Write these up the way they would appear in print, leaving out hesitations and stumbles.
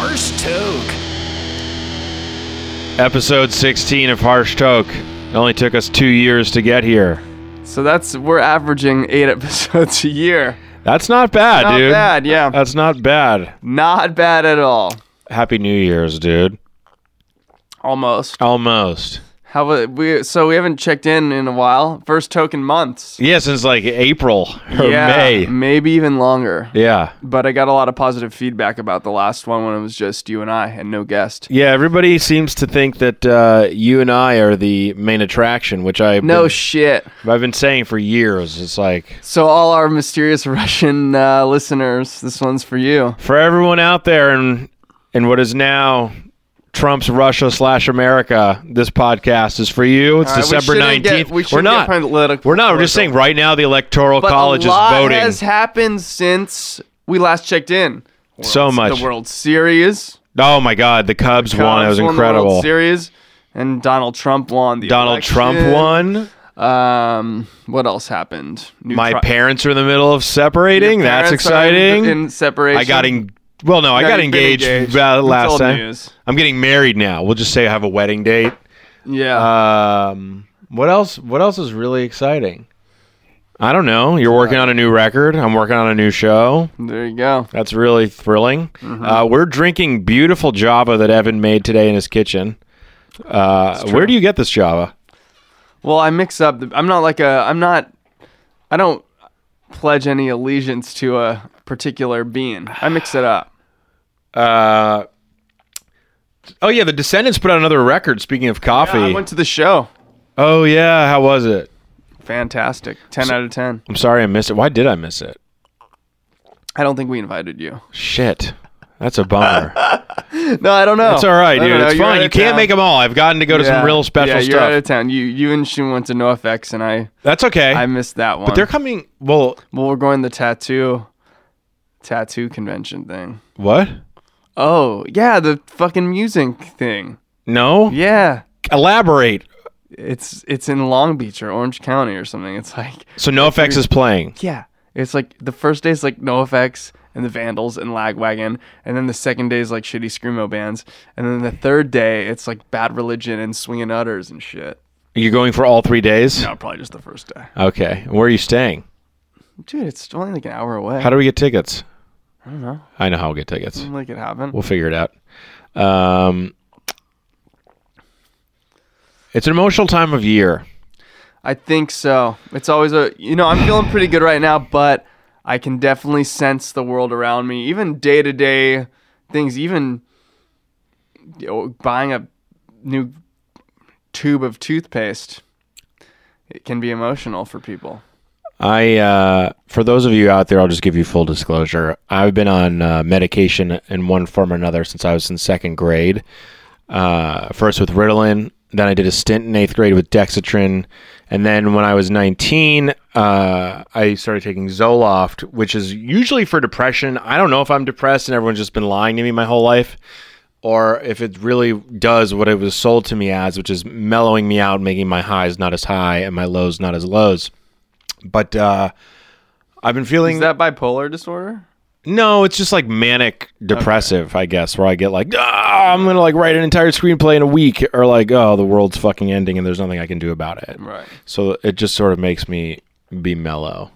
Harsh Toke. Episode 16 of Harsh Toke. It only took us 2 years to get here. So we're averaging 8 episodes a year. That's not bad, dude. Not bad, yeah. That's not bad. Not bad at all. Happy New Year's, dude. Almost. So we haven't checked in a while. First token months. Yeah, since like April or May. Maybe even longer. Yeah. But I got a lot of positive feedback about the last one when it was just you and I and no guest. Yeah, everybody seems to think that you and I are the main attraction, which I've been saying for years. It's like... So all our mysterious Russian listeners, this one's for you. For everyone out there in what is now... Trump's Russia/America. This podcast is for you. It's December 19th. We're not. We're just saying right now the Electoral College is voting. A lot has happened since we last checked in. So much. The World Series. Oh my God, the Cubs won. It was incredible. The World Series, and Donald Trump won the election. Trump won. What else happened? My parents are in the middle of separating. That's exciting. In separation. I got engaged last time. News. I'm getting married now. We'll just say I have a wedding date. Yeah. What else? What else is really exciting? I don't know. You're working on a new record. I'm working on a new show. There you go. That's really thrilling. Mm-hmm. We're drinking beautiful Java that Evan made today in his kitchen. Where do you get this Java? Well, I mix up. I don't pledge any allegiance to a particular bean. I mix it up. Oh yeah, the Descendants put out another record. Speaking of coffee, I went to the show. Oh yeah, how was it? Fantastic. 10 out of 10. I'm sorry I missed it. Why did I miss it? I don't think we invited you. Shit, that's a bummer. No, I don't know. It's all right, dude. It's fine. You can't make them all. I've gotten to go to some real special stuff. Yeah, you're out of town. You and Shun went to NoFX, and I. That's okay. I missed that one. But they're coming. Well, we're going to the tattoo convention thing. What? Oh, yeah, the fucking music thing. No? Yeah. Elaborate. It's in Long Beach or Orange County or something. It's like... So NoFX is playing? Yeah. It's like the first day is like NoFX and the Vandals and Lagwagon, and then the second day is like shitty screamo bands, and then the third day it's like Bad Religion and Swingin' Utters and shit. Are you going for all 3 days? No, probably just the first day. Okay. Where are you staying? Dude, it's only like an hour away. How do we get tickets? I don't know. I know how we'll get tickets. We'll make it happen. We'll figure it out. It's an emotional time of year. I think so. It's always I'm feeling pretty good right now, but I can definitely sense the world around me. Even day-to-day things, even buying a new tube of toothpaste, it can be emotional for people. For those of you out there, I'll just give you full disclosure. I've been on medication in one form or another since I was in second grade. First with Ritalin, then I did a stint in 8th grade with Dexatrin, and then when I was 19, I started taking Zoloft, which is usually for depression. I don't know if I'm depressed and everyone's just been lying to me my whole life, or if it really does what it was sold to me as, which is mellowing me out, making my highs not as high and my lows not as lows. But I've been feeling... Is that bipolar disorder? No, it's just like manic depressive, I guess, where I get like, I'm going to like write an entire screenplay in a week, or like, oh, the world's fucking ending and there's nothing I can do about it. Right. So it just sort of makes me be mellow.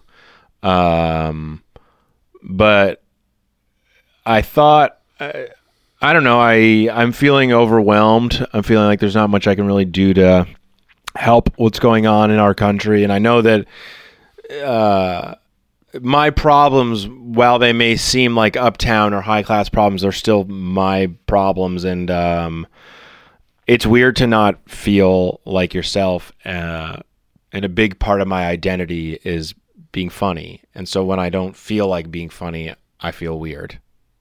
But I thought, I don't know, I'm feeling overwhelmed. I'm feeling like there's not much I can really do to help what's going on in our country. And I know that my problems, while they may seem like uptown or high class problems, are still my problems. And it's weird to not feel like yourself. And a big part of my identity is being funny. And so when I don't feel like being funny, I feel weird.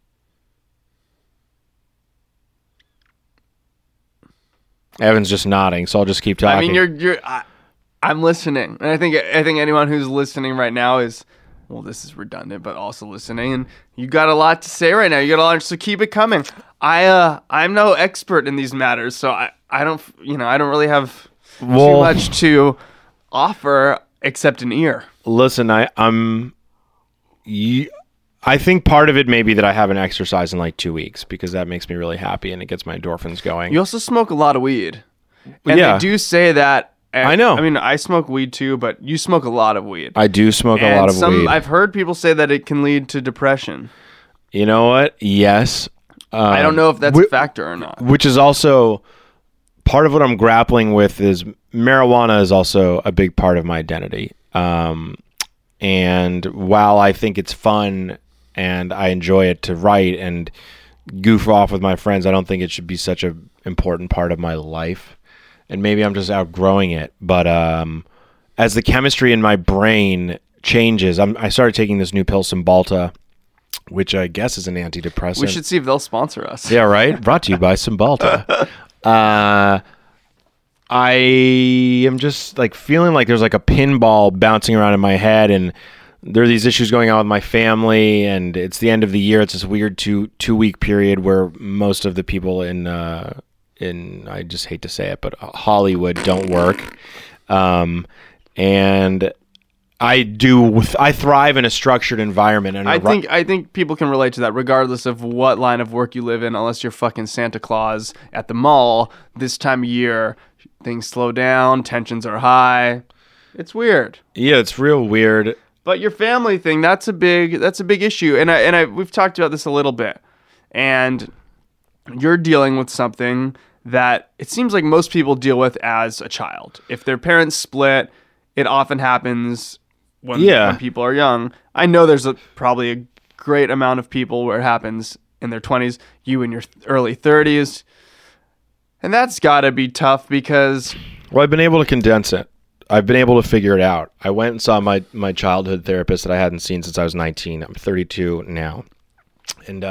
Evan's just nodding, so I'll just keep talking. I mean, I'm listening, and I think anyone who's listening right now is, well, this is redundant, but also listening, and you got a lot to say right now. You got a lot, so keep it coming. I'm no expert in these matters, so I don't really have too much to offer except an ear. Listen, I think part of it may be that I haven't exercised in like 2 weeks because that makes me really happy and it gets my endorphins going. You also smoke a lot of weed. And Yeah. they do say that. I know. I mean, I smoke weed too, but you smoke a lot of weed. I do smoke a And lot of weed. I've heard people say that it can lead to depression. You know what? Yes. I don't know if that's a factor or not. Which is also part of what I'm grappling with is marijuana is also a big part of my identity. And while I think it's fun and I enjoy it to write and goof off with my friends, I don't think it should be such an important part of my life. And maybe I'm just outgrowing it. But as the chemistry in my brain changes, I started taking this new pill, Cymbalta, which I guess is an antidepressant. We should see if they'll sponsor us. Yeah, right? Brought to you by Cymbalta. I am just like feeling like there's like a pinball bouncing around in my head, and there are these issues going on with my family, and it's the end of the year. It's this weird two-week period where most of the people in I just hate to say it, but Hollywood don't work. And I thrive in a structured environment. And I think people can relate to that regardless of what line of work you live in, unless you're fucking Santa Claus at the mall. This time of year, things slow down, tensions are high. It's weird. Yeah, it's real weird. But your family thing, that's a big issue. And we've talked about this a little bit. And you're dealing with something that it seems like most people deal with as a child. If their parents split, it often happens when people are young. I know there's probably a great amount of people where it happens in their 20s, you in your early 30s. And that's got to be tough because... Well, I've been able to condense it. I've been able to figure it out. I went and saw my childhood therapist that I hadn't seen since I was 19. I'm 32 now. And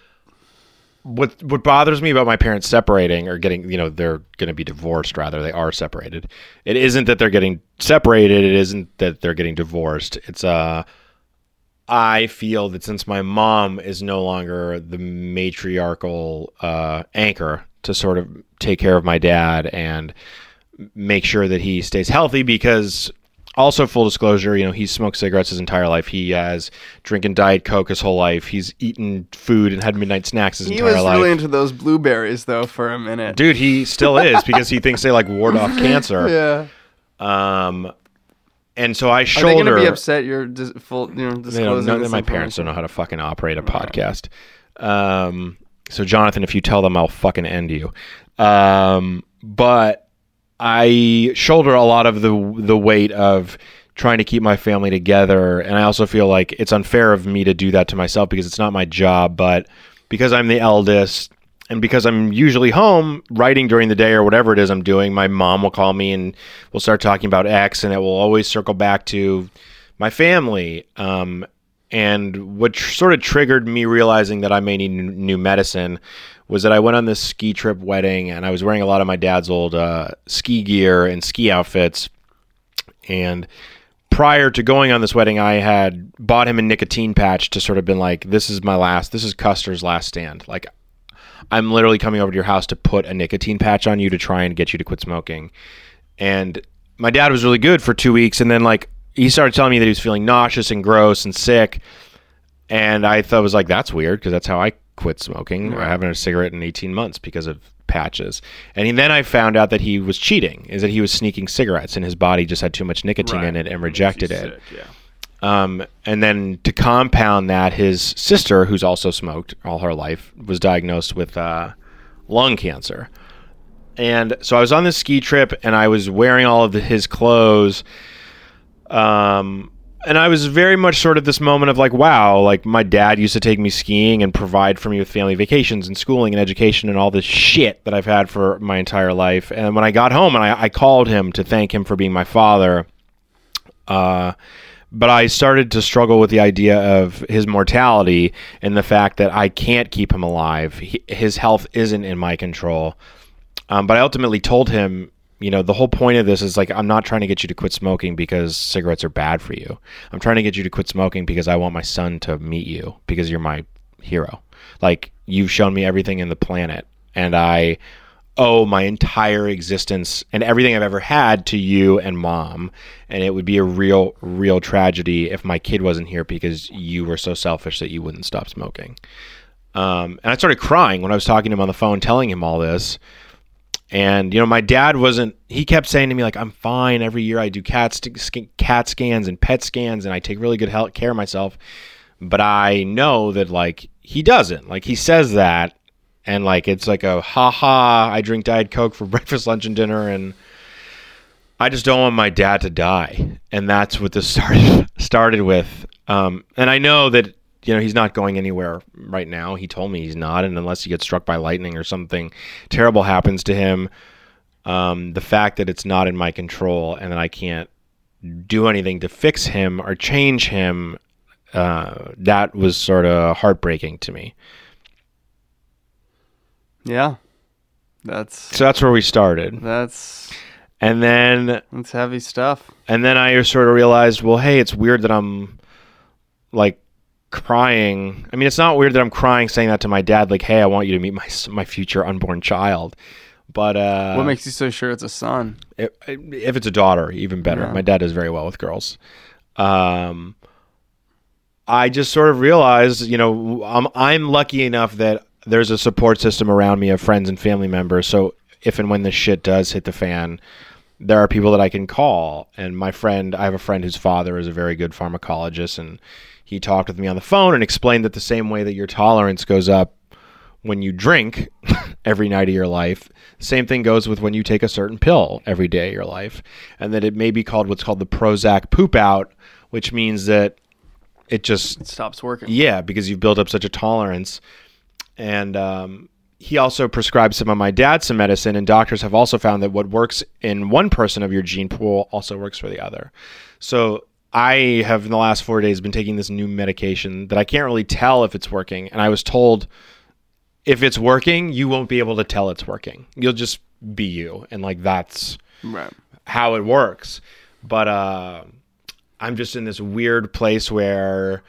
what bothers me about my parents separating or getting, they're going to be divorced, rather. They are separated. It isn't that they're getting separated. It isn't that they're getting divorced. It's I feel that since my mom is no longer the matriarchal anchor to sort of take care of my dad and make sure that he stays healthy, because also, full disclosure, he's smoked cigarettes his entire life. He has drinking Diet Coke his whole life. He's eaten food and had midnight snacks his entire life. He was really into those blueberries, though, for a minute. Dude, he still is, because he thinks they ward off cancer. Yeah. And so I shoulder... Are they going to be upset you're disclosing my parents don't know how to fucking operate a podcast. So, Jonathan, if you tell them, I'll fucking end you. But I shoulder a lot of the weight of trying to keep my family together, and I also feel like it's unfair of me to do that to myself because it's not my job, but because I'm the eldest and because I'm usually home writing during the day or whatever it is I'm doing, my mom will call me and we'll start talking about X, and it will always circle back to my family. And what sort of triggered me realizing that I may need new medicine was that I went on this ski trip wedding, and I was wearing a lot of my dad's old ski gear and ski outfits. And prior to going on this wedding, I had bought him a nicotine patch to sort of been like, this is Custer's last stand. Like, I'm literally coming over to your house to put a nicotine patch on you to try and get you to quit smoking. And my dad was really good for 2 weeks, and then he started telling me that he was feeling nauseous and gross and sick. And I thought, was like, that's weird, because that's how I quit smoking. Right. I haven't had a cigarette in 18 months because of patches. And then I found out that he was cheating, is that he was sneaking cigarettes, and his body just had too much nicotine in it and rejected it. Sick, yeah. And then to compound that, his sister, who's also smoked all her life, was diagnosed with lung cancer. And so I was on this ski trip, and I was wearing all of his clothes. And I was very much sort of this moment of wow, my dad used to take me skiing and provide for me with family vacations and schooling and education and all this shit that I've had for my entire life. And when I got home, and I called him to thank him for being my father, but I started to struggle with the idea of his mortality and the fact that I can't keep him alive. His health isn't in my control. But I ultimately told him, the whole point of this is I'm not trying to get you to quit smoking because cigarettes are bad for you. I'm trying to get you to quit smoking because I want my son to meet you, because you're my hero. You've shown me everything in the planet, and I owe my entire existence and everything I've ever had to you and Mom. And it would be a real, real tragedy if my kid wasn't here because you were so selfish that you wouldn't stop smoking. And I started crying when I was talking to him on the phone, telling him all this. And, my dad he kept saying to me, like, I'm fine. Every year I do cat scans and pet scans, and I take really good care of myself. But I know that, like, he doesn't. Like, he says that, and, like, it's like a ha-ha, I drink Diet Coke for breakfast, lunch, and dinner, and I just don't want my dad to die. And that's what this started with. And I know that, he's not going anywhere right now. He told me he's not, and unless he gets struck by lightning or something terrible happens to him, the fact that it's not in my control and that I can't do anything to fix him or change him, that was sort of heartbreaking to me. Yeah. So that's where we started. That's heavy stuff. And then I sort of realized, well, hey, it's weird that I'm, like, crying. I mean, it's not weird that I'm crying saying that to my dad, like, hey, I want you to meet my future unborn child. But what makes you so sure it's a son? If it's a daughter, even better. Yeah. My dad does very well with girls. I just sort of realized, I'm lucky enough that there's a support system around me of friends and family members. So if and when this shit does hit the fan, there are people that I can call. And I have a friend whose father is a very good pharmacologist, and he talked with me on the phone and explained that the same way that your tolerance goes up when you drink every night of your life, the same thing goes with when you take a certain pill every day of your life. And that it may be called what's called the Prozac poop out, which means that it stops working. Yeah, because you've built up such a tolerance. And he also prescribed some of my dad some medicine, and doctors have also found that what works in one person of your gene pool also works for the other. So I have, in the last 4 days, been taking this new medication that I can't really tell if it's working. And I was told, if it's working, you won't be able to tell it's working. You'll just be you. And, like, that's right. How it works. But I'm just in this weird place where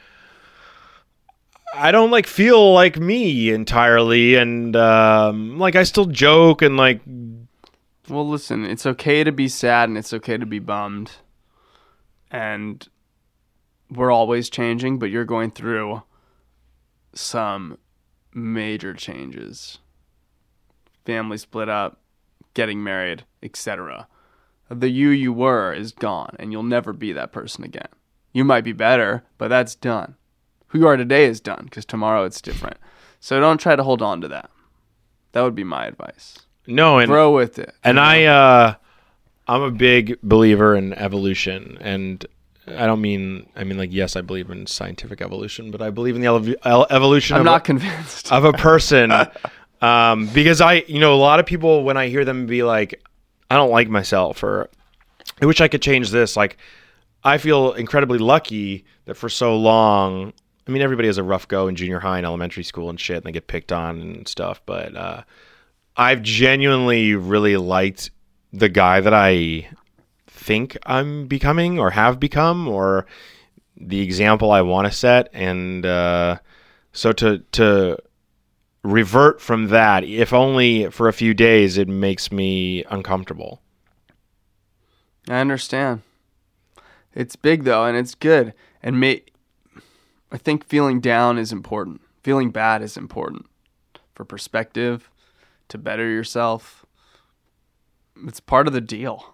I don't, like, feel like me entirely. And, like, I still joke and, like... Well, listen, it's okay to be sad and it's okay to be bummed. And we're always changing, but you're going through some major changes. Family split up, getting married, etc. The you were is gone, and you'll never be that person again. You might be better, but that's done. Who you are today is done, because tomorrow it's different. So don't try to hold on to that. That would be my advice. No, and grow with it. And I'm a big believer in evolution, and I mean, like, yes, I believe in scientific evolution, but I believe in the evolution. I'm not convinced of a person, because a lot of people, when I hear them be like, I don't like myself, or I wish I could change this. Like, I feel incredibly lucky that for so long, I mean, everybody has a rough go in junior high and elementary school and shit, and they get picked on and stuff, but I've genuinely really liked the guy that I think I'm becoming or have become, or the example I want to set. And so to revert from that, if only for a few days, it makes me uncomfortable. I understand. It's big, though, and it's good. And I think feeling down is important. Feeling bad is important for perspective, to better yourself. It's part of the deal.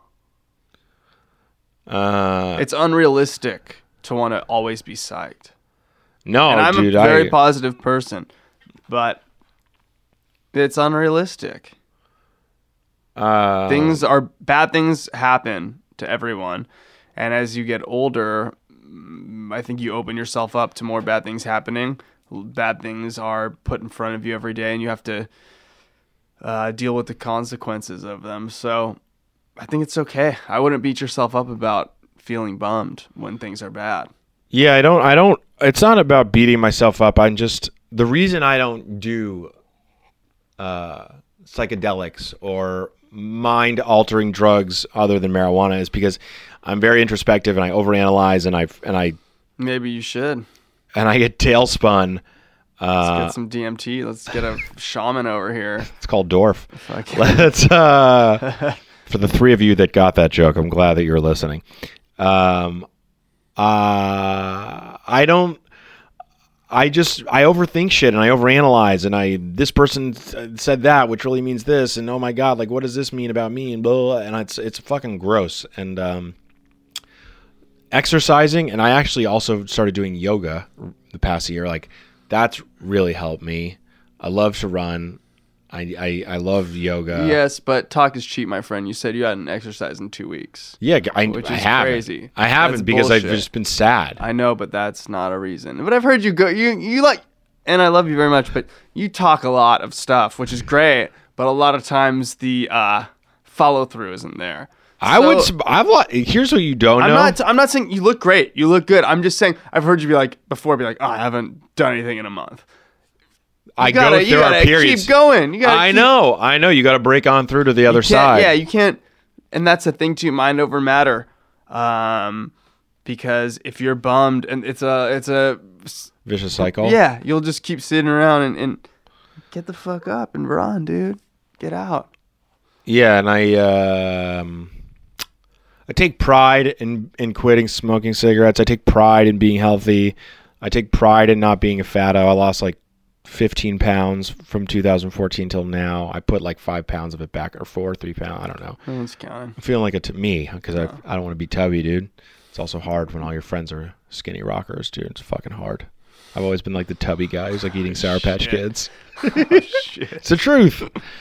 It's unrealistic to want to always be psyched. No, and I'm dude, a very positive person, but it's unrealistic. Bad things happen to everyone, and as you get older, I think you open yourself up to more bad things happening. Bad things are put in front of you every day, and you have to deal with the consequences of them. So I think it's okay. I wouldn't beat yourself up about feeling bummed when things are bad. Yeah, I don't, it's not about beating myself up. The reason I don't do psychedelics or mind altering drugs other than marijuana is because I'm very introspective and I overanalyze and I maybe you should. And I get tailspun Let's get some DMT. Let's get a shaman over here. It's called Dorf. Fucking- Let's for the three of you that got that joke, I'm glad that you're listening. I overthink shit and I overanalyze and this person said that, which really means this, and oh my god, like what does this mean about me, and blah, blah, and it's fucking gross. And exercising, and I actually also started doing yoga the past year. Like that's really helped me. I love to run. I love yoga. Yes, but talk is cheap, my friend. You said you hadn't exercised in 2 weeks. Yeah, Which I is haven't. crazy. I haven't That's because bullshit. I've just been sad. I know, but that's not a reason. But I've heard you go. You like, and I love you very much. But you talk a lot of stuff, which is great. But a lot of times the follow through isn't there. Here's what you don't know. I'm not saying you look great. You look good. I'm just saying I've heard you be like, oh, I haven't done anything in a month. I go through our periods. Keep going. I know. You got to break on through to the other side. Yeah, you can't. And that's the thing too. Mind over matter. Because if you're bummed, and it's a vicious cycle. Yeah, you'll just keep sitting around and get the fuck up and run, dude. Get out. Yeah, and I take pride in quitting smoking cigarettes. I take pride in being healthy. I take pride in not being a fatto. I lost like 15 pounds from 2014 till now. I put like 5 pounds of it back, or 3 pounds. I don't know. No one's counting. I'm feeling like it to me because I don't want to be tubby, dude. It's also hard when all your friends are skinny rockers, dude. It's fucking hard. I've always been like the tubby guy who's like eating Sour Patch Kids. Oh, shit. It's the truth.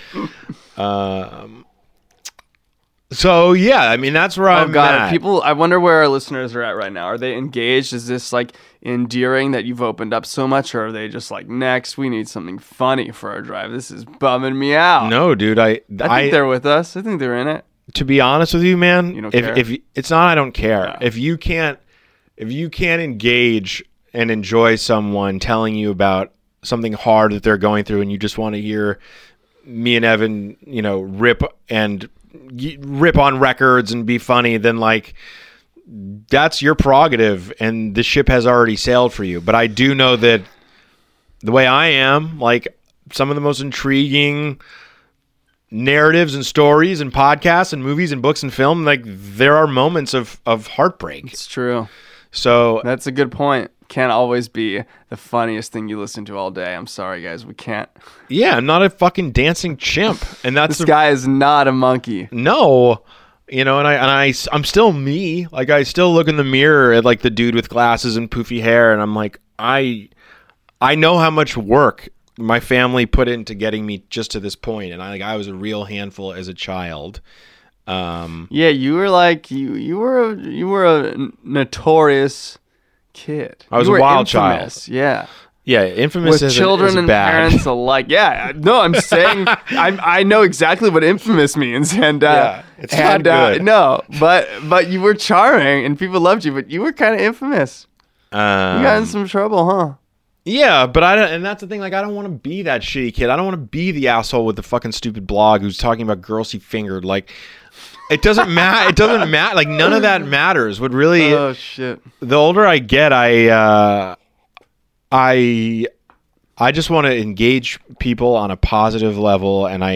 So yeah, I mean that's where I'm at. People, I wonder where our listeners are at right now. Are they engaged? Is this like endearing that you've opened up so much, or are they just like, next, we need something funny for our drive? This is bumming me out. No, dude, I think they're with us. I think they're in it. To be honest with you, man, You don't care? if it's not, I don't care. Yeah. If you can't engage and enjoy someone telling you about something hard that they're going through, and you just want to hear me and Evan, rip on records and be funny, then like that's your prerogative and the ship has already sailed for you. But I do know that the way I am, like some of the most intriguing narratives and stories and podcasts and movies and books and film, like there are moments of heartbreak. It's true. So That's a good point. Can't always be the funniest thing you listen to all day. I'm sorry, guys. We can't. yeah, I'm not a fucking dancing chimp. And that's This guy is not a monkey. No, and I'm still me. Like I still look in the mirror at like the dude with glasses and poofy hair, and I'm like, I know how much work my family put into getting me just to this point, and I was a real handful as a child. Yeah, you were like you were a notorious kid. I was You a were wild infamous. Yeah. Yeah, infamous With is children and bad. parents alike. Yeah, no, I'm saying I know exactly what infamous means, and Yeah, it's not good. no, but you were charming and people loved you, but you were kind of infamous. You got in some trouble, huh? Yeah, but I don't, and that's the thing. Like, I don't want to be that shitty kid. I don't want to be the asshole with the fucking stupid blog who's talking about girls he fingered. Like, it doesn't matter. It doesn't matter. Like, none of that matters. What really? Oh shit. The older I get, I just want to engage people on a positive level, and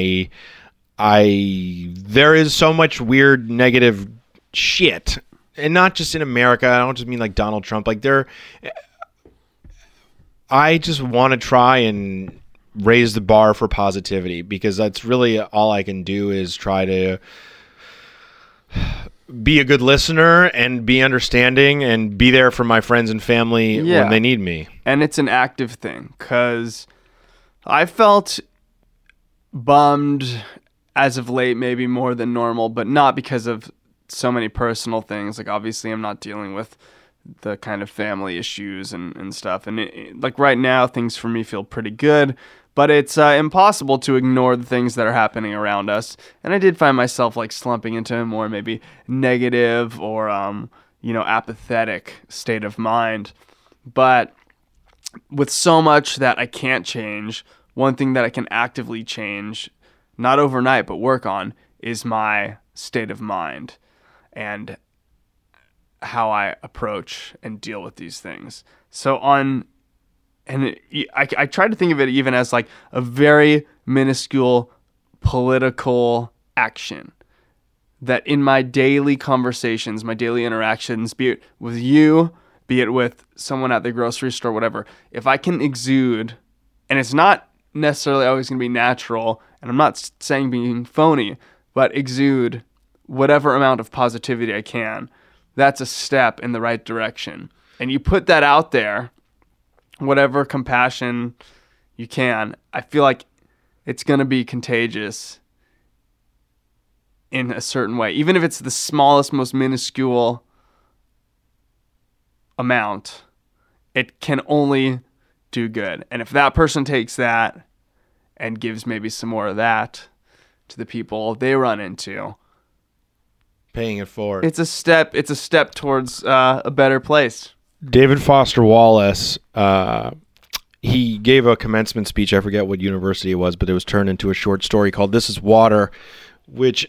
there is so much weird negative shit, and not just in America. I don't just mean like Donald Trump. Like I just want to try and raise the bar for positivity, because that's really all I can do is try to be a good listener and be understanding and be there for my friends and family when they need me. And it's an active thing, because I felt bummed as of late, maybe more than normal, but not because of so many personal things. Like, obviously I'm not dealing with the kind of family issues and stuff. And like right now, things for me feel pretty good, but it's impossible to ignore the things that are happening around us. And I did find myself like slumping into a more maybe negative or, apathetic state of mind. But with so much that I can't change, one thing that I can actively change, not overnight, but work on, is my state of mind and how I approach and deal with these things. So on I try to think of it even as like a very minuscule political action that in my daily conversations, my daily interactions, be it with you, be it with someone at the grocery store, whatever, if I can exude, and it's not necessarily always going to be natural, and I'm not saying being phony, but exude whatever amount of positivity I can, that's a step in the right direction. And you put that out there, whatever compassion you can, I feel like it's going to be contagious in a certain way. Even if it's the smallest, most minuscule amount, it can only do good. And if that person takes that and gives maybe some more of that to the people they run into, Paying it forward. it's a step towards a better place. David Foster Wallace, he gave a commencement speech. I forget what university it was, but it was turned into a short story called This is Water, which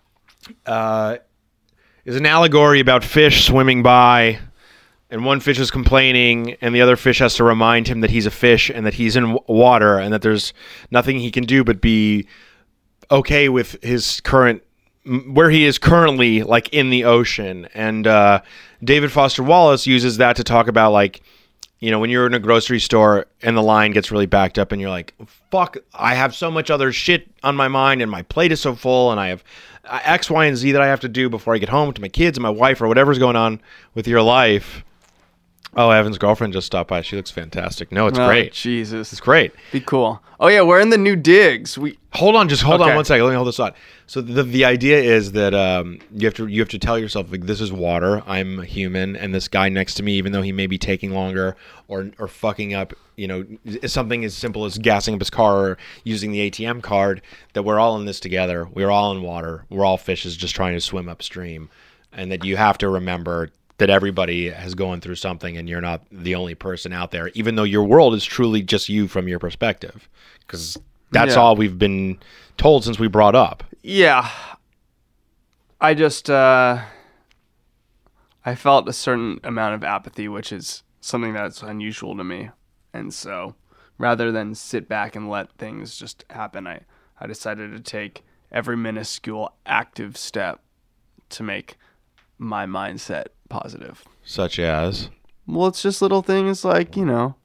is an allegory about fish swimming by, and one fish is complaining, and the other fish has to remind him that he's a fish and that he's in water and that there's nothing he can do but be okay with his where he is currently, like in the ocean. And David Foster Wallace uses that to talk about, like, you know, when you're in a grocery store and the line gets really backed up and you're like, fuck, I have so much other shit on my mind and my plate is so full and I have X, Y, and Z that I have to do before I get home to my kids and my wife or whatever's going on with your life. Oh, Evan's girlfriend just stopped by. She looks fantastic. No, it's great. Jesus. It's great. Be cool. Oh, yeah, we're in the new digs. Hold on Okay. one second. Let me hold this thought. So the idea is that you have to tell yourself, like, this is water. I'm a human, and this guy next to me, even though he may be taking longer or fucking up, you know, something as simple as gassing up his car or using the ATM card, that we're all in this together. We're all in water. We're all fishes just trying to swim upstream, and that you have to remember that everybody has gone through something and you're not the only person out there, even though your world is truly just you from your perspective, because that's all we've been told since we brought up. Yeah. I just, I felt a certain amount of apathy, which is something that's unusual to me. And so rather than sit back and let things just happen, I decided to take every minuscule active step to make my mindset positive. Such as? Well, it's just little things like, you know,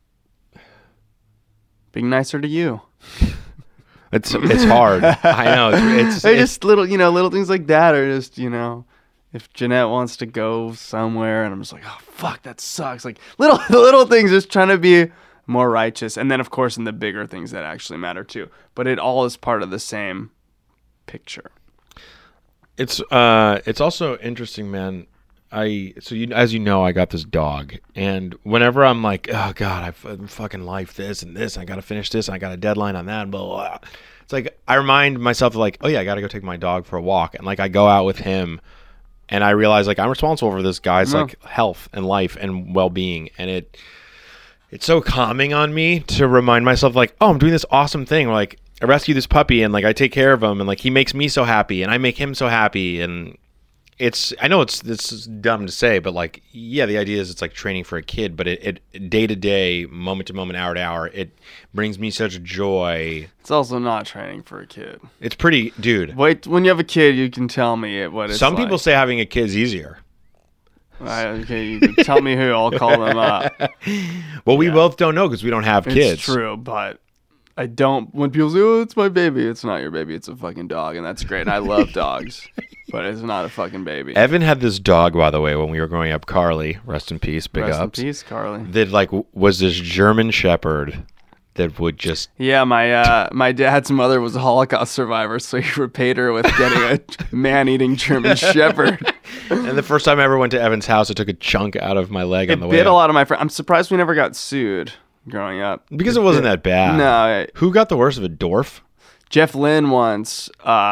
being nicer to you. It's hard. I know. It's just little things like that are just, you know, if Jeanette wants to go somewhere and I'm just like, oh, fuck, that sucks. Like little things, just trying to be more righteous. And then, of course, in the bigger things that actually matter too. But it all is part of the same picture. It's also interesting, man. As you know, I got this dog, and whenever I'm like, oh god, I've fucking life this and this, I gotta finish this, and I got a deadline on that, and blah, blah, blah. It's like I remind myself, like, oh yeah, I gotta go take my dog for a walk, and like I go out with him, and I realize, like, I'm responsible for this guy's like health and life and well-being, and it's so calming on me to remind myself, like, oh, I'm doing this awesome thing, like I rescue this puppy and like I take care of him and like he makes me so happy and I make him so happy. And I know it's dumb to say, but like, yeah, the idea is it's like training for a kid, but it day to day, moment to moment, hour to hour, it brings me such joy. It's also not training for a kid. It's pretty, dude. Wait, when you have a kid, you can tell me what it's Some like. people say having a kid's easier. Okay, you can tell me who. I'll call them up. Well, we both don't know because we don't have kids. It's true, but I don't. When people say, "Oh, it's my baby," it's not your baby. It's a fucking dog, and that's great. And I love dogs, but it's not a fucking baby. Evan had this dog, by the way, when we were growing up. Carly, rest in peace, big Rest ups. in peace, Carly. That like was this German Shepherd that would just Yeah, my dad's mother was a Holocaust survivor, so he repaid her with getting a man-eating German Shepherd. And the first time I ever went to Evan's house, it took a chunk out of my leg on the It way bit up. a lot of my friends. I'm surprised we never got sued growing up. Because it wasn't that bad. No. Who got the worst of it? Dorf? Jeff Lynne once.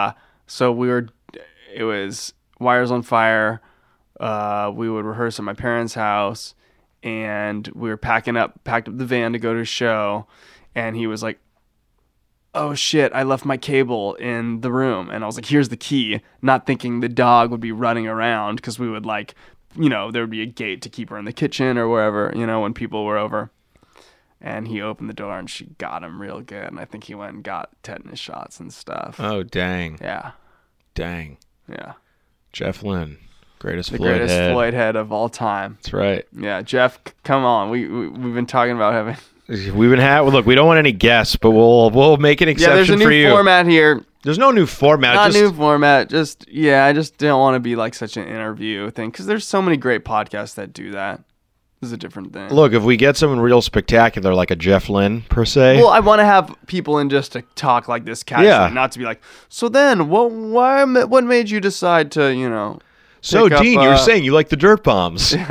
So it was Wires on Fire. We would rehearse at my parents' house, and we were packed up the van to go to a show, and he was like, "Oh shit, I left my cable in the room." And I was like, "Here's the key," not thinking the dog would be running around, because we would there would be a gate to keep her in the kitchen or wherever, when people were over. and he opened the door and she got him real good. And I think he went and got tetanus shots and stuff. Oh, dang. Yeah. Dang. Yeah. Jeff Lynne. Greatest The Floyd greatest head. Floyd head of all time. That's right. Yeah, Jeff, come on. We've been talking about having... We've been look, we don't want any guests, but we'll make an exception there's a for new you. format here. There's no new format. Not just, new format. I just don't want to be like such an interview thing because there's so many great podcasts that do that. This is a different thing. Look, if we get someone real spectacular like a Jeff Lynne per se. Well, I want to have people in just to talk like this casually, not to be like, so then what made you decide to, so, pick up, Dean, you're saying you like the Dirt Bombs. No,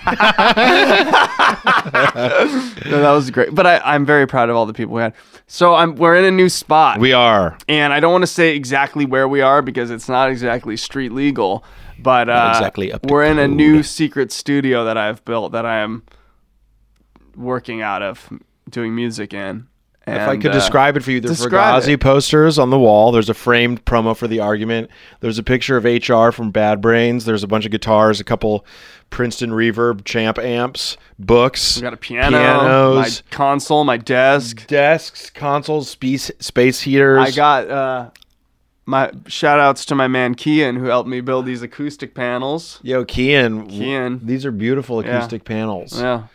that was great. But I'm very proud of all the people we had. So we're in a new spot. We are. And I don't want to say exactly where we are because it's not exactly street legal. But exactly up to we're in a code. new secret studio that I've built that I am working out of, doing music in. If I could describe it for you, there's describe Fugazi posters on the wall. There's a framed promo for The Argument. There's a picture of HR from Bad Brains. There's a bunch of guitars, a couple Princeton Reverb Champ amps, books. We got a piano, pianos, my console, my desk. desks, consoles, space heaters. I got my shout outs to my man Kian who helped me build these acoustic panels. Yo, Kian. Kian. These are beautiful acoustic panels. Yeah.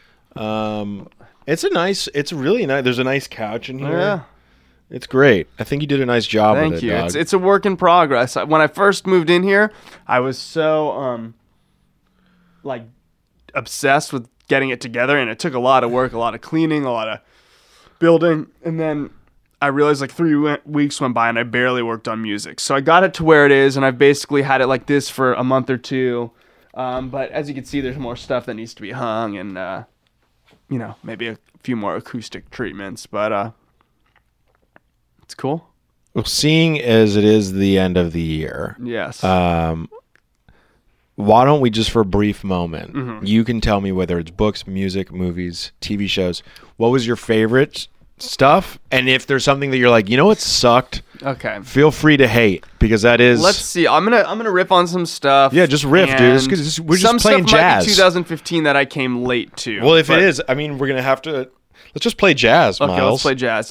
It's really nice. There's a nice couch in here. Yeah. It's great. I think you did a nice job with it, Thank you. dog. It's a work in progress. When I first moved in here, I was so obsessed with getting it together, and it took a lot of work, a lot of cleaning, a lot of building, and then I realized 3 weeks went by and I barely worked on music. So I got it to where it is, and I've basically had it like this for a month or two. But as you can see, there's more stuff that needs to be hung, and maybe a few more acoustic treatments, but it's cool. Well, seeing as it is the end of the year, Yes. why don't we just for a brief moment, Mm-hmm. you can tell me whether it's books, music, movies, TV shows, what was your favorite stuff? And if there's something that you're like, you know what sucked, Okay. feel free to hate, because that is... Let's see. I'm gonna riff on some stuff. Yeah, just riff, dude. It's and 'cause we're just some playing stuff jazz. Might be 2015 that I came late to. Well, if but- it is, I mean, we're going to have to... Let's just play jazz, okay, Miles. let's play jazz.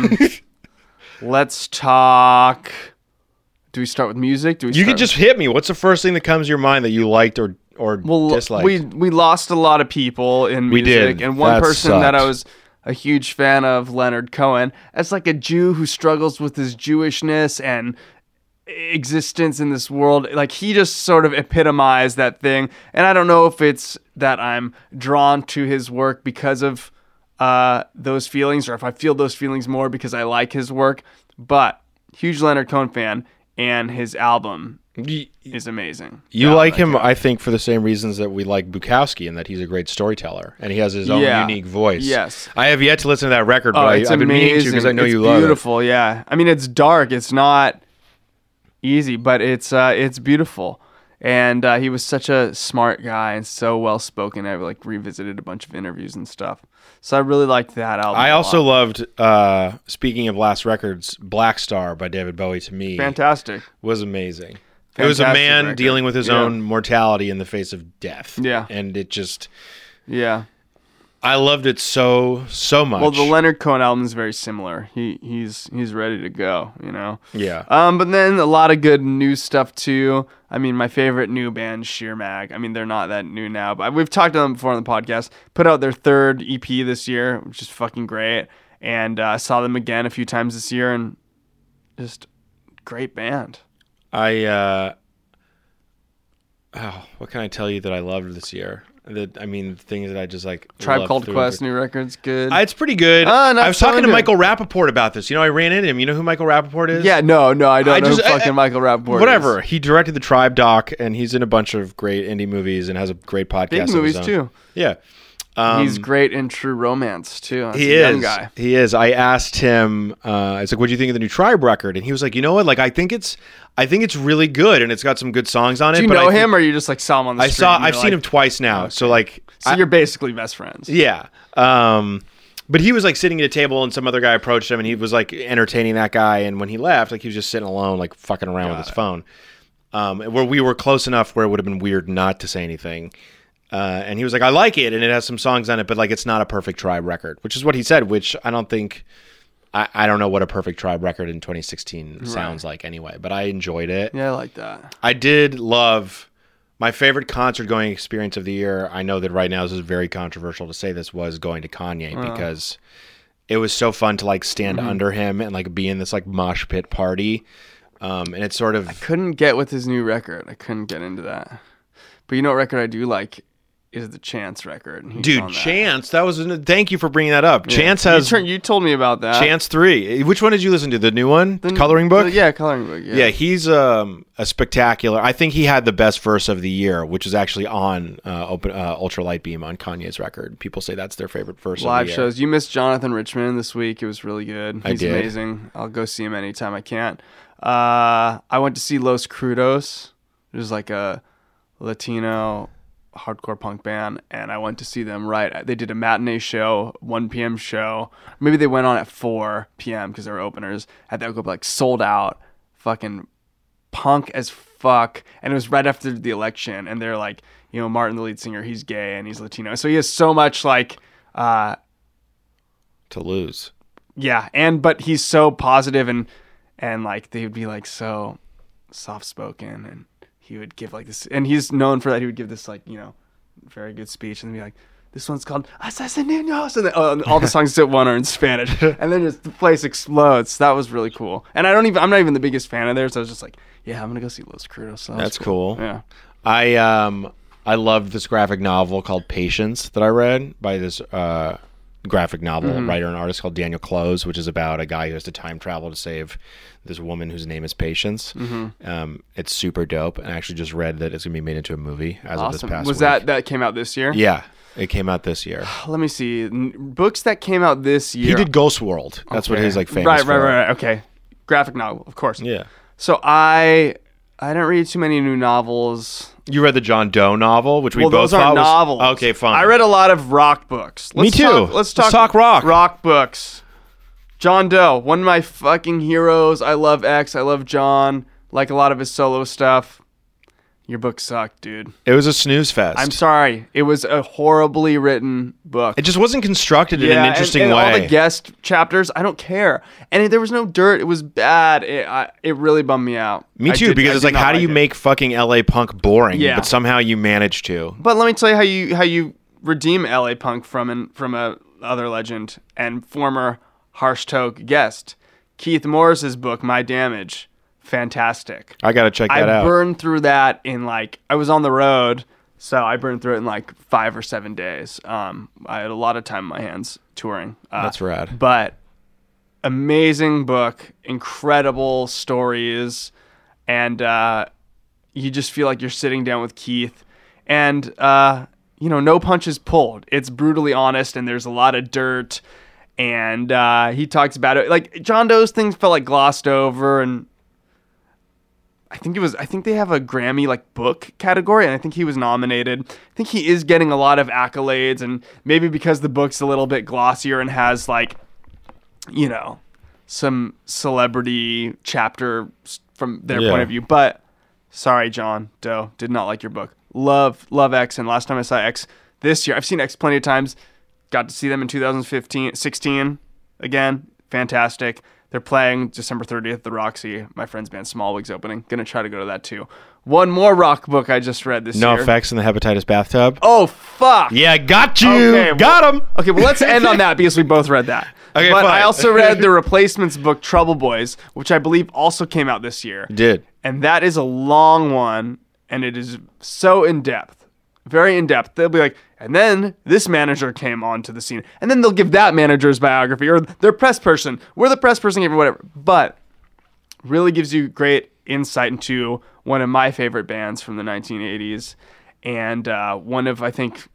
Let's talk. Do we start with music? You can just hit me. What's the first thing that comes to your mind that you liked or disliked? we lost a lot of people in We music, did. and one That person that I sucked. was a huge fan of, Leonard Cohen, as like a Jew who struggles with his Jewishness and existence in this world. Like, he just sort of epitomized that thing. And I don't know if it's that I'm drawn to his work because of those feelings, or if I feel those feelings more because I like his work. But huge Leonard Cohen fan, and his album is amazing. You Yeah, like I him, do. I think, for the same reasons that we like Bukowski, and that he's a great storyteller, and he has his own Yeah. unique voice. Yes. I have yet to listen to that record, but It's I've been meaning to amazing. because I know It's you love it. beautiful, yeah. I mean, it's dark. It's not easy, but it's beautiful. And he was such a smart guy and so well spoken. I revisited a bunch of interviews and stuff. So I really liked that album. I a also lot. loved, speaking of last records, Black Star by David Bowie, to me, Fantastic. was amazing. It was a Fantastic man record. dealing with his Yeah. own mortality in the face of death. Yeah. And it just... Yeah. I loved it so much. Well, the Leonard Cohen album is very similar. He's ready to go, Yeah. But then a lot of good new stuff too. I mean, my favorite new band, Sheer Mag. I mean, they're not that new now, but we've talked to them before on the podcast. Put out their third EP this year, which is fucking great. And I saw them again a few times this year, and just great band. What can I tell you that I loved this year? Things that I just like. Tribe loved Called through Quest, and new record's good. through. It's pretty good. Not I was talking to so good. Michael Rappaport about this. I ran into him. You know who Michael Rappaport is? Yeah, no, I don't know who I- fucking Michael Rappaport Whatever. is. He directed the Tribe doc, and he's in a bunch of great indie movies and has a great podcast. Big of his movies own. too. Yeah. He's great in True Romance too. That's He a young is. guy. He is. I asked him. I was like, "What do you think of the new Tribe record?" And he was like, "You know what? Like, I think it's really good, and it's got some good songs on it." Do you but know I think- him, or you just saw him on the street? I've seen him twice now. So like, So you're basically best friends. yeah. But he was like sitting at a table, and some other guy approached him, and he was like entertaining that guy. And when he left, like he was just sitting alone, like fucking around with his phone. Where we were close enough where it would have been weird not to say anything. And he was like, I like it, and it has some songs on it, but like it's not a Perfect Tribe record, which is what he said, which I don't think, I don't know what a Perfect Tribe record in 2016 sounds like anyway, but I enjoyed it. Yeah, I like that. I did love my favorite concert going experience of the year. I know that right now this is very controversial to say this, was going to Kanye because it was so fun to like stand under him and like be in this like mosh pit party. And it's sort of, I couldn't get with his new record. I couldn't get into that. But you know what record I do like is the Chance record. And he's on that. Chance, that was, thank you for bringing that up. Yeah. Chance has, you told me about that. Chance 3. Which one did you listen to? The new one? Coloring Book? Coloring Book. Yeah, he's a spectacular. I think he had the best verse of the year, which is actually on Ultralight Beam on Kanye's record. People say that's their favorite verse Live of the year. shows. You missed Jonathan Richman this week. It was really good. He's did. amazing. I'll go see him anytime I can. I went to see Los Crudos. It was like a Latino hardcore punk band, and I went to see them they did a matinee show, 1 p.m. show. Maybe they went on at 4 p.m. because they were openers. Had that go like sold out, fucking punk as fuck. And it was right after the election, and they're like, you know, Martin, the lead singer, he's gay and he's Latino, so he has so much like to lose. Yeah, but he's so positive and like they would be like so soft spoken, and he would give like this, and he's known for that. He would give this like, you know, very good speech, and then be like, this one's called Asesinos, and then all the songs except one are in Spanish, and then just the place explodes. That was really cool. And I'm not even the biggest fan of theirs, so I was just like, yeah, I'm gonna go see Los Crudos. So that's cool. Yeah, I loved this graphic novel called Patience that I read by this graphic novel writer and artist called Daniel Close, which is about a guy who has to time travel to save this woman whose name is Patience. It's super dope, and I actually just read that it's gonna be made into a movie as of this past Was week. that came out this year? Yeah, it came out this year. Let me see books that came out this year. He did Ghost World. That's what he's like famous right, for. Right. Okay, graphic novel, of course. Yeah. So I didn't read too many new novels. You read the John Doe novel, which we both those thought aren't was novels. Okay, fine. I read a lot of rock books. Me too. Let's talk rock. Rock books. John Doe, one of my fucking heroes. I love X. I love John. Like a lot of his solo stuff. Your book sucked, dude. It was a snooze fest. I'm sorry. It was a horribly written book. It just wasn't constructed in an interesting and way. All the guest chapters, I don't care. And there was no dirt. It was bad. It really bummed me out. Me too, because it's like, how do you make fucking LA Punk boring? Yeah. But somehow you manage to. But let me tell you how you redeem LA Punk from a other legend and former Harsh Toke guest. Keith Morris's book, My Damage. Fantastic. I gotta check that out. I burned through that in I was on the road, so I burned through it in like 5 or 7 days. I had a lot of time in my hands touring. That's rad. But amazing book, incredible stories, and you just feel like you're sitting down with Keith, and no punches pulled. It's brutally honest, and there's a lot of dirt, and he talks about it. Like John Doe's things felt like glossed over, and I think they have a Grammy like book category, and I think he was nominated. I think he is getting a lot of accolades, and maybe because the book's a little bit glossier and has like, some celebrity chapter from their point of view. But sorry, John Doe, did not like your book. Love X, and last time I saw X this year, I've seen X plenty of times. Got to see them in 16 again. Fantastic. They're playing December 30th at the Roxy. My friend's band Smallwigs opening. Gonna try to go to that too. One more rock book I just read this year. No Effects in the Hepatitis Bathtub. Oh, fuck. Yeah, got you. Okay, got him. Okay, well, let's end on that because we both read that. Okay, but fine. I also read the Replacements book, Trouble Boys, which I believe also came out this year. Did. And that is a long one, and it is so in-depth. Very in-depth. They'll be like, and then this manager came onto the scene. And then they'll give that manager's biography or their press person. We're the press person, whatever. But really gives you great insight into one of my favorite bands from the 1980s. And one of, I think,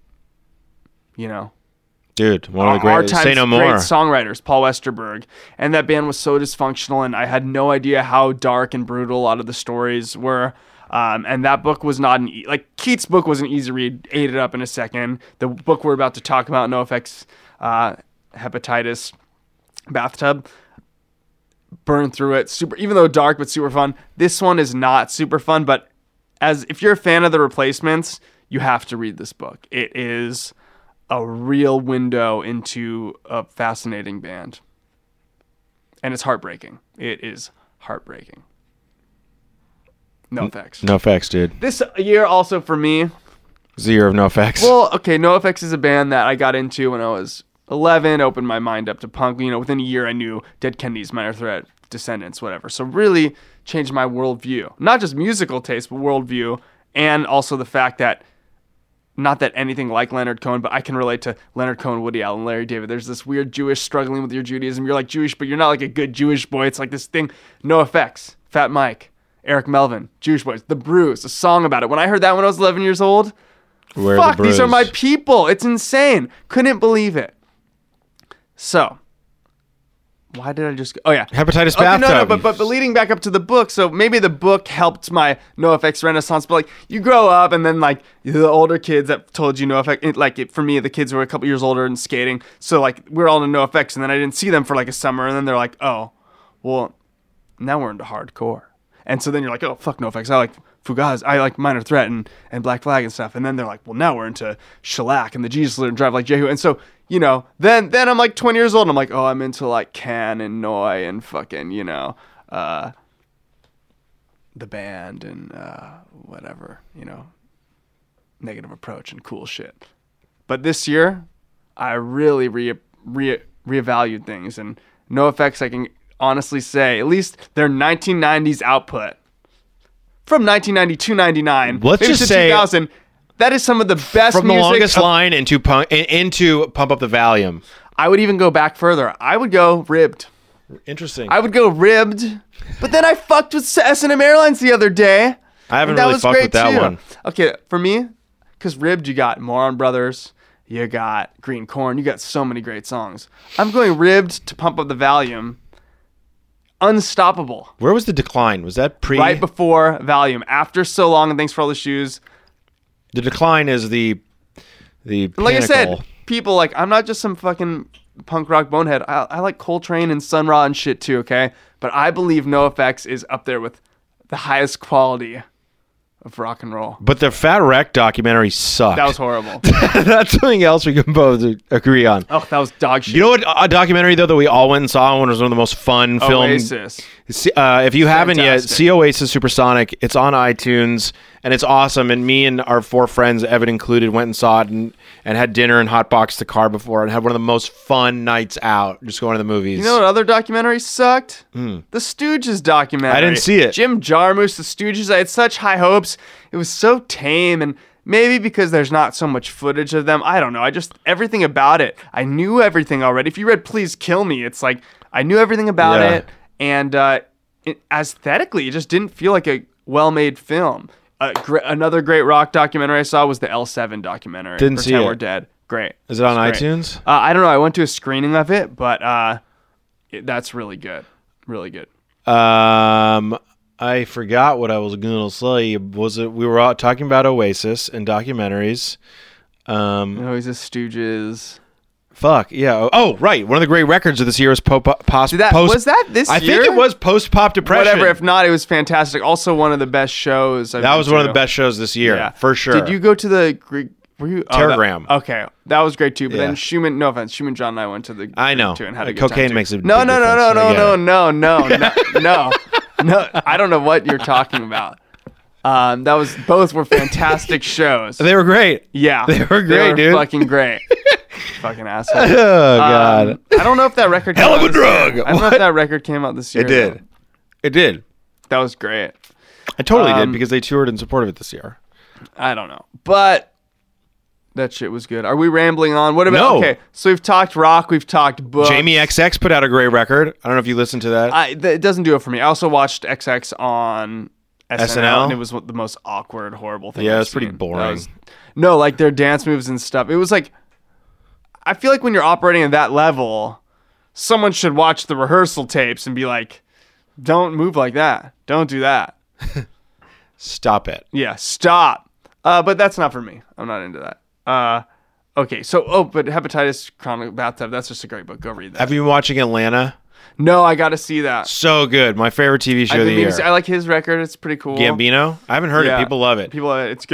dude, one of the great, Say No More. Great songwriters, Paul Westerberg. And that band was so dysfunctional, and I had no idea how dark and brutal a lot of the stories were. And that book was not Keith's book was an easy read, ate it up in a second. The book we're about to talk about, NoFX, Hepatitis Bathtub, burned through it. Super, even though dark, but super fun. This one is not super fun, but if you're a fan of the Replacements, you have to read this book. It is a real window into a fascinating band. And it's heartbreaking. It is heartbreaking. No effects. No effects, dude. This year also for me. It's the year of no effects. Well, okay, No Effects is a band that I got into when I was 11, opened my mind up to punk. You know, within a year I knew Dead Kennedys, Minor Threat, Descendants, whatever. So really changed my worldview. Not just musical taste, but worldview. And also the fact that, not that anything like Leonard Cohen, but I can relate to Leonard Cohen, Woody Allen, Larry David. There's this weird Jewish struggling with your Judaism. You're like Jewish, but you're not like a good Jewish boy. It's like this thing. No Effects, Fat Mike, Eric Melvin, Jewish Boys, The Bruise, a song about it. When I heard that when I was 11 years old, fuck, these are my people. It's insane. Couldn't believe it. So, why did I just go? Oh, yeah. Hepatitis Okay, bathtub. no, but leading back up to the book, so maybe the book helped my No Effects renaissance, but like you grow up and then like the older kids that told you No Effects, for me, the kids were a couple years older and skating, so like we're all in No Effects, and then I didn't see them for like a summer, and then they're like, oh, well, now we're into hardcore. And so then you're like, oh, fuck No Effects. I like Fugazi. I like Minor Threat and Black Flag and stuff. And then they're like, well, now we're into Shellac and the Jesus Lizard and Drive Like Jehu. And so, you know, then I'm like 20 years old and I'm like, oh, I'm into like Can and Noi and fucking, you know, the band and whatever, you know, Negative Approach and cool shit. But this year, I really reevaluated things. And No Effects, I can honestly say, at least their 1990s output from 1992, 99, let's maybe just to say 2000, that is some of the best from music. the longest line into Pump Up the Volume. I would even go back further. I would go Ribbed. Interesting. I would go Ribbed, but then I fucked with S&M Airlines the other day. I haven't that really was fucked great with that too. one. Okay, for me, because Ribbed, you got Moron Brothers, you got Green Corn, you got so many great songs. I'm going Ribbed to Pump Up the Volume. Unstoppable. Where was the decline? Was that pre? Right before Valium. After So Long and Thanks for All the Shoes. The decline is the Like I said, people like, I'm not just some fucking punk rock bonehead. I like Coltrane and Sun Ra and shit too, okay? But I believe No Effects is up there with the highest quality of rock and roll. But the Fat Wreck documentary sucked. That was horrible. That's something else we can both agree on. Oh, that was dog shit. You know what a documentary though that we all went and saw, and was one of the most fun films. Oasis. If you haven't yet, Fantastic. see Oasis Supersonic. It's on iTunes and it's awesome. And me and our 4 friends, Evan included, went and saw it and had dinner and hotboxed the car before and had one of the most fun nights out just going to the movies. You know what other documentary sucked? The Stooges documentary. I didn't see it. Jim Jarmusch, The Stooges. I had such high hopes. It was so tame, and maybe because there's not so much footage of them. I don't know. Everything about it. I knew everything already. If you read Please Kill Me, it's like I knew everything about Yeah. it, and aesthetically, it just didn't feel like a well-made film. Another great rock documentary I saw was the L7 documentary. Didn't see Pretend it. We're Dead. Great. Is it on It's great. iTunes? I don't know. I went to a screening of it, but that's really good. Really good. I forgot what I was gonna say. We were all talking about Oasis and documentaries. He's a Stooges. Fuck yeah! Oh right, one of the great records of this year was Was that this I year? think it was post Pop Depression. Whatever. If not, it was fantastic. Also, one of the best shows. That was one of the best shows this year, Yeah. for sure. Did you go to the Greek? Were you Terragram. Okay, that was great too. But Yeah. then Schumann, no offense, Schumann John and I went to the. I know. Greek too and had a good Cocaine time too. makes a No, big no, no, difference. no, I no, get no, it. no. I don't know what you're talking about. Both were fantastic shows. They were great. Yeah, They were great, dude. Fucking great. Fucking asshole. Oh god, I don't know if that record. Hell came of out a this year. drug. I don't know if that record came out this year. it did. though. It did. That was great. I totally did because they toured in support of it this year. I don't know, but that shit was good. Are we rambling on? What about? No. Okay, so we've talked rock, we've talked books. Jamie XX put out a great record. I don't know if you listened to that. It doesn't do it for me. I also watched XX on SNL, SNL? and it was the most awkward, horrible thing. Yeah, I've it's pretty seen. boring. No, like their dance moves and stuff. It was like, I feel like when you're operating at that level, someone should watch the rehearsal tapes and be like, "Don't move like that. Don't do that." Stop it. Yeah, stop. But that's not for me. I'm not into that. Okay, so but Hepatitis Chronic Bathtub. That's just a great book. Go read that. Have you been watching Atlanta? No, I got to see that. So good. My favorite TV show of the year. I like his record. It's pretty cool. Gambino? I haven't heard Yeah. it. People love it. It's good.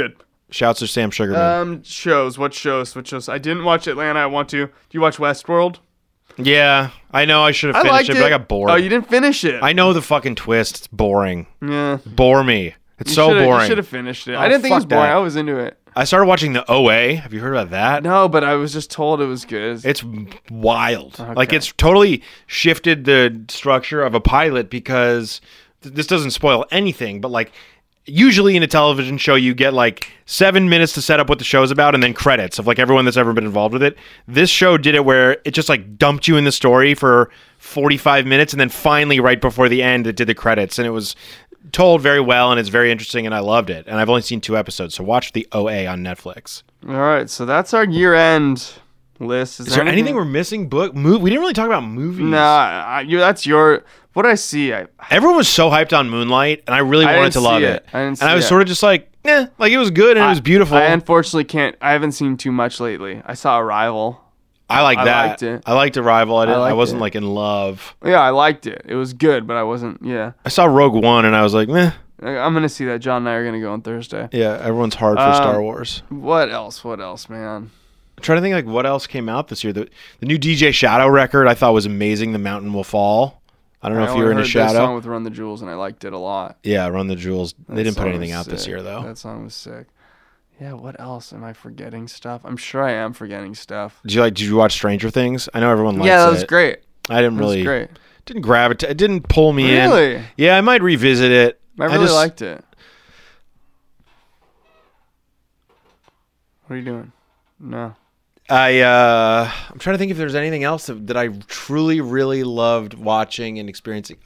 Shouts to Sam Sugarman. Shows. What shows? I didn't watch Atlanta. I want to. Do you watch Westworld? Yeah, I know I should have finished it, but I got bored. Oh, you didn't finish it. I know the fucking twist. It's boring. Yeah. Bore me. It's so You boring. should have finished it. Oh, I didn't think it was fuck boring. that. I was into it. I started watching the OA. Have you heard about that? No, but I was just told it was good. It's wild. Okay. Like, it's totally shifted the structure of a pilot because this doesn't spoil anything, but like usually in a television show you get like 7 minutes to set up what the show's about and then credits of like everyone that's ever been involved with it. This show did it where it just like dumped you in the story for 45 minutes and then finally right before the end it did the credits, and it was told very well and it's very interesting and I loved it. And I've only seen 2 episodes, so watch the OA on Netflix. All right, so that's our year-end list. Is there anything we're missing? We didn't really talk about movies. Nah, that's your. What did I see? Everyone was so hyped on Moonlight, and I really wanted didn't to love see it. I didn't see and I was it. sort of just like, like it was good and it was beautiful. I unfortunately can't. I haven't seen too much lately. I saw Arrival. I like that. liked it. I liked Arrival. I liked wasn't it. like in love. Yeah, I liked it. It was good, but I wasn't. Yeah, I saw Rogue One, and I was like, meh. I'm gonna see that. John and I are gonna go on Thursday. Yeah, everyone's hard for Star Wars. What else? What else, man? I'm trying to think like what else came out this year. The new DJ Shadow record I thought was amazing. The Mountain Will Fall. I don't know if you were into That Shadow. song with Run the Jewels, and I liked it a lot. Yeah, Run the Jewels. They That didn't put song anything was out this sick. year though. That song was sick. Yeah, what else? Am I forgetting stuff? I'm sure I am forgetting stuff. Did you watch Stranger Things? I know everyone likes it. Yeah, that was great. I didn't That was really. great. Didn't gravitate. It didn't pull me in. Really? Yeah, I might revisit it. I really just, liked it. What are you doing? No. I'm trying to think if there's anything else that I truly really loved watching and experiencing.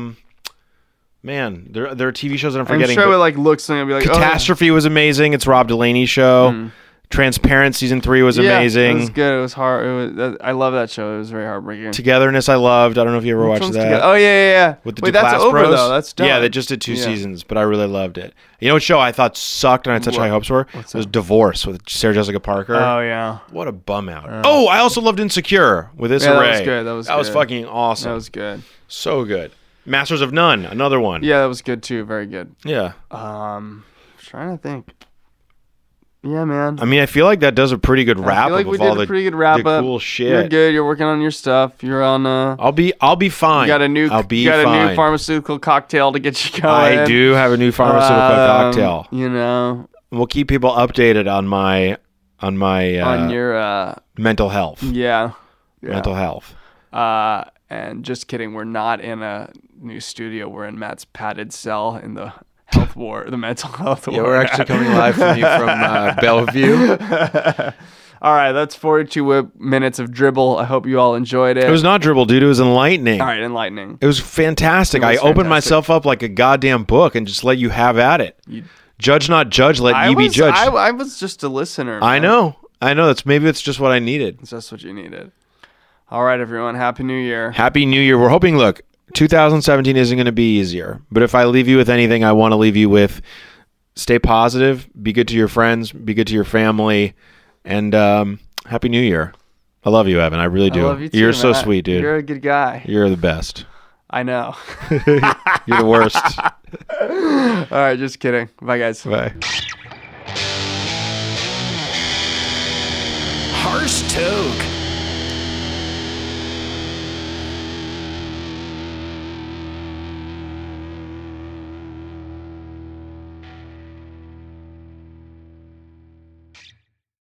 Man, there are TV shows that I'm forgetting. I'm sure I would like look something and be like, Catastrophe was amazing. It's Rob Delaney's show. Transparent season 3 was amazing. It was good. It was hard. I love that show. It was very heartbreaking. Togetherness I loved. I don't know if you ever watched that. Oh yeah. With the Wait, Duplass that's over Bros. though. That's done. Yeah, they just did 2 seasons, but I really loved it. You know what show I thought sucked and I had such high hopes for? It was Divorce with Sarah Jessica Parker. Oh yeah. What a bum out. I also loved Insecure with Issa Rae. That was good. That was fucking awesome. That was good. So good. Masters of None, another one. Yeah, that was good too. Very good. Yeah. Trying to think. Yeah, man. I mean, I feel like that does a pretty good wrap I feel like up we of all did a pretty good wrap the up. cool shit. You're good. You're working on your stuff. You're on. I'll be fine. You got a new. I'll be you got fine. a new pharmaceutical cocktail to get you going. I do have a new pharmaceutical cocktail. You know. We'll keep people updated on my on your mental health. Yeah. Mental health. And just kidding. We're not in a new studio. We're in Matt's padded cell in the health ward, the mental health ward. Yeah, we're actually coming live from you from Bellevue. All right, that's 42 minutes of dribble. I hope you all enjoyed it. It was not dribble, dude. It was enlightening. All right, enlightening. It was fantastic. It was I opened fantastic. myself up like a goddamn book and just let you have at it. Judge not judge, let ye be judged. I was just a listener. I man. know. Maybe it's just what I needed. It's just what you needed. All right, everyone. Happy New Year. Happy New Year. We're hoping, look, 2017 isn't going to be easier. But if I leave you with anything, I want to leave you with stay positive, be good to your friends, be good to your family, and Happy New Year. I love you, Evan. I really do. I love you too, You're so Matt. sweet, dude. You're a good guy. You're the best. I know. You're the worst. All right, just kidding. Bye, guys. Bye. Harsh Toke.